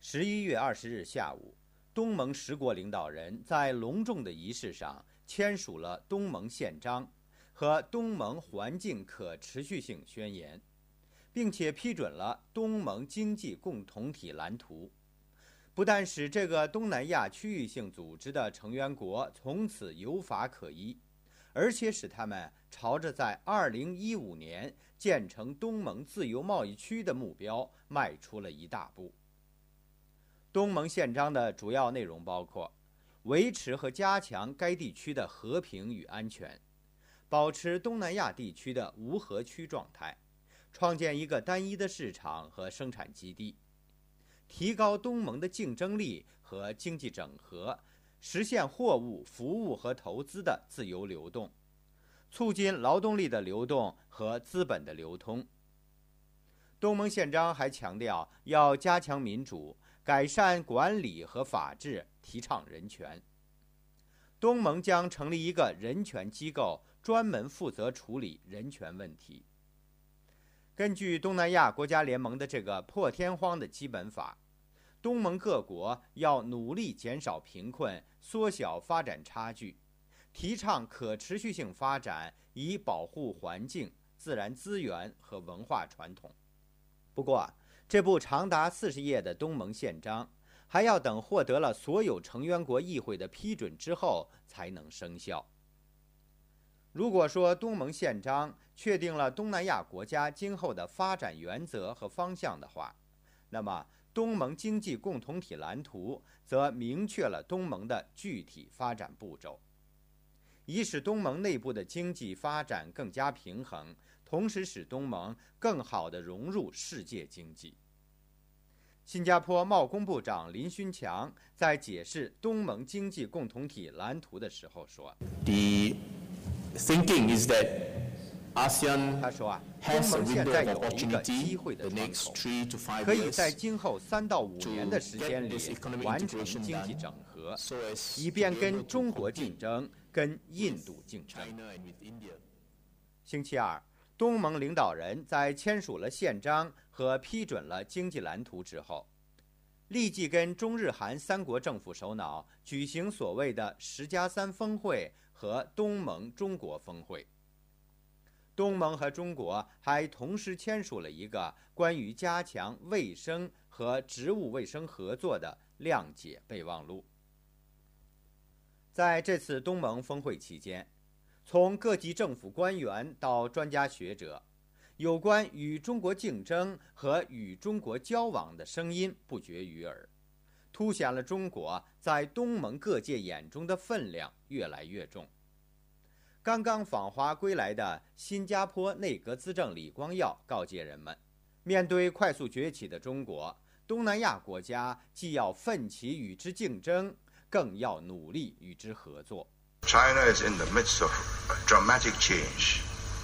11月20日下午，东盟10国领导人在隆重的仪式上签署了东盟宪章和东盟环境可持续性宣言，并且批准了东盟经济共同体蓝图，不但使这个东南亚区域性组织的成员国从此有法可依，而且使他们朝着在2015年建成东盟自由贸易区的目标迈出了一大步。东盟宪章的主要内容包括维持和加强该地区的和平与安全，保持东南亚地区的无核区状态，创建一个单一的市场和生产基地，提高东盟的竞争力和经济整合，实现货物、服务和投资的自由流动，促进劳动力的流动和资本的流通。东盟宪章还强调要加强民主，改善管理和法治，提倡人权。东盟将成立一个人权机构，专门负责处理人权问题。根据东南亚国家联盟的这个破天荒的基本法，东盟各国要努力减少贫困，缩小发展差距，提倡可持续性发展，以保护环境、自然资源和文化传统。不过，这部长达40页的东盟宪章还要等获得了所有成员国议会的批准之后才能生效。如果说东盟宪章确定了东南亚国家今后的发展原则和方向的话，那么东盟经济共同体蓝图则明确了东盟的具体发展步骤，以使东盟内部的经济发展更加平衡，同时使东盟更好地融入世界经济。新加坡贸工部长林勋强在解释东盟经济共同体蓝图的时候说：“他说东盟现在有一个机会的窗口，可以在今后3到5年的时间里完成经济整合，以便跟中国竞争，跟印度竞争。”星期二，东盟领导人在签署了宪章和批准了经济蓝图之后，立即跟中日韩3国政府首脑举行所谓的10+3峰会和东盟中国峰会。东盟和中国还同时签署了一个关于加强卫生和植物卫生合作的谅解备忘录。在这次东盟峰会期间，从各级政府官员到专家学者，有关与中国竞争和与中国交往的声音不绝于耳，凸显了中国在东盟各界眼中的分量越来越重。刚刚访华归来的新加坡内阁资政李光耀告诫人们，面对快速崛起的中国，东南亚国家既要奋起与之竞争，更要努力与之合作。 China is in the midst of dramatic change.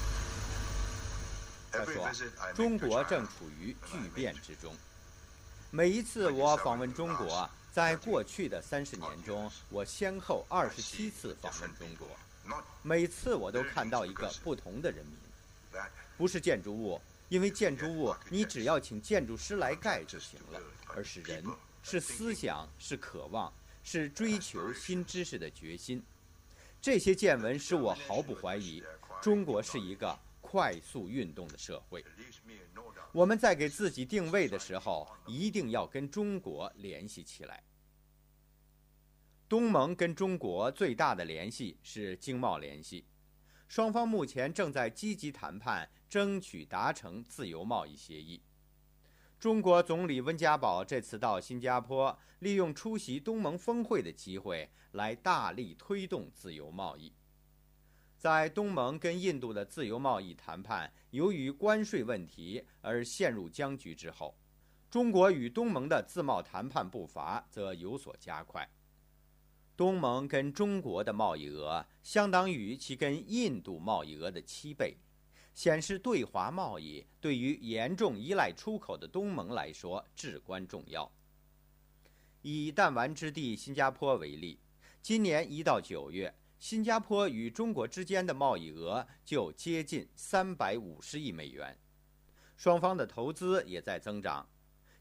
他说，中国正处于巨变之中。每一次我访问中国，在过去的30年中，我先后27次访问中国，每次我都看到一个不同的人民，不是建筑物，因为建筑物你只要请建筑师来盖就行了，而是人，是思想，是渴望，是追求新知识的决心。这些见闻使我毫不怀疑，中国是一个快速运动的社会。我们在给自己定位的时候，一定要跟中国联系起来。东盟跟中国最大的联系是经贸联系，双方目前正在积极谈判，争取达成自由贸易协议。中国总理温家宝这次到新加坡，利用出席东盟峰会的机会来大力推动自由贸易。在东盟跟印度的自由贸易谈判由于关税问题而陷入僵局之后，中国与东盟的自贸谈判步伐则有所加快。东盟跟中国的贸易额相当于其跟印度贸易额的7倍，显示对华贸易对于严重依赖出口的东盟来说至关重要。以弹丸之地新加坡为例，今年1到9月，新加坡与中国之间的贸易额就接近350亿美元，双方的投资也在增长。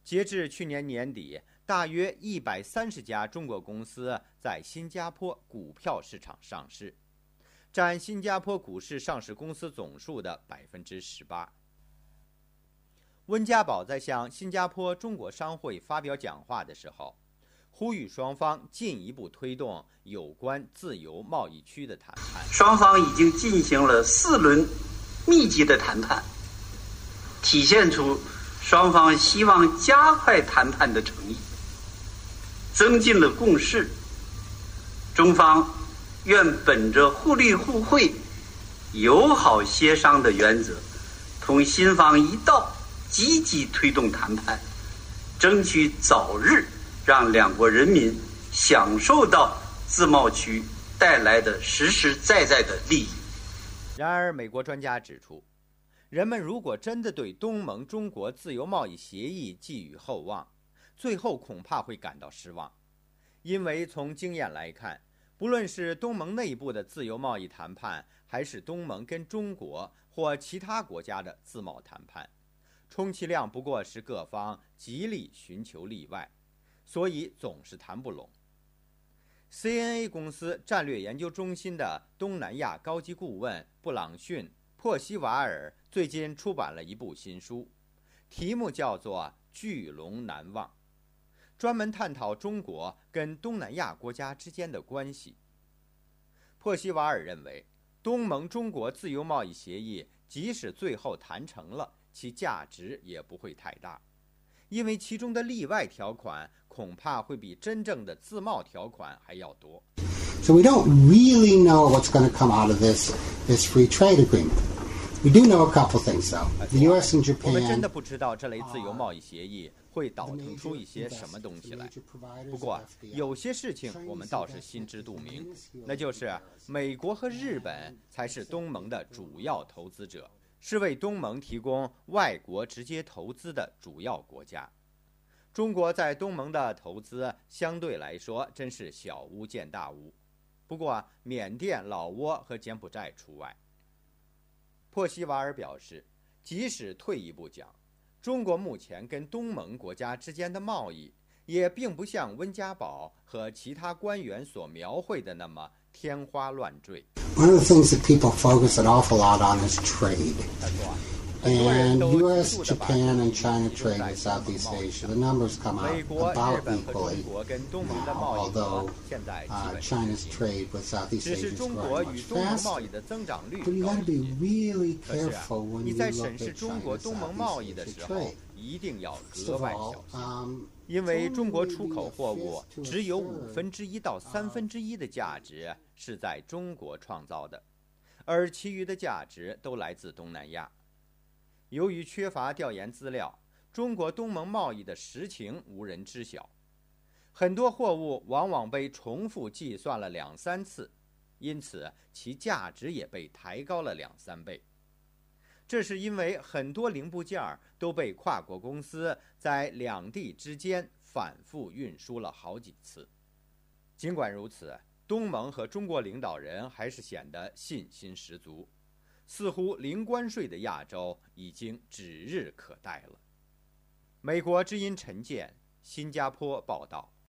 截至去年年底，大约130家中国公司在新加坡股票市场上市，占新加坡股市上市公司总数的18%。温家宝在向新加坡中国商会发表讲话的时候，呼吁双方进一步推动有关自由贸易区的谈判。 双方已经进行了4轮密集的谈判，体现出双方希望加快谈判的诚意，增进了共识。中方愿本着互利互惠、友好协商的原则，同新方一道积极推动谈判，争取早日让两国人民享受到自贸区带来的实实在在的利益。 然而，美国专家指出，人们如果真的对东盟中国自由贸易协议寄予厚望，最后恐怕会感到失望，因为从经验来看，不论是东盟内部的自由贸易谈判，还是东盟跟中国或其他国家的自贸谈判，充其量不过是各方极力寻求例外，所以总是谈不拢。CNA 公司战略研究中心的东南亚高级顾问布朗逊·珀西瓦尔最近出版了一部新书，题目叫做《巨龙难忘》，专门探讨中国跟东南亚国家之间的关系。珀西瓦尔认为，东盟中国自由贸易协议即使最后谈成了，其价值也不会太大，因为其中的例外条款恐怕会比真正的自贸条款还要多。 So we don't really know what's going to come out of this free trade agreement. We do know a couple things, though. The U.S. and Japan. 我们真的不知道这类自由贸易协议会倒腾出一些什么东西来。不过，有些事情我们倒是心知肚明，那就是美国和日本才是东盟的主要投资者，是为东盟提供外国直接投资的主要国家。中国在东盟的投资相对来说真是小巫见大巫，不过缅甸、老挝和柬埔寨除外。珀西瓦尔表示，即使退一步讲，中国目前跟东盟国家之间的贸易也并不像温家宝和其他官员所描绘的那么天花乱坠。 One of the things that people focus an awful lot on is trade. And U.S., Japan, and China trade with Southeast Asia. The numbers come out about equally, although China's trade with Southeast Asia is growing much faster. But you got to be really careful when you look at China-Southeast Asia trade. 一定要格外小心，因为中国出口货物只有1/5到1/3的价值是在中国创造的，而其余的价值都来自东南亚。由于缺乏调研资料，中国东盟贸易的实情无人知晓，很多货物往往被重复计算了2、3次，因此其价值也被抬高了2、3倍。这是因为很多零部件都被跨国公司在两地之间反复运输了好几次。尽管如此，东盟和中国领导人还是显得信心十足，似乎零关税的亚洲已经指日可待了。美国之音陈建，新加坡报道。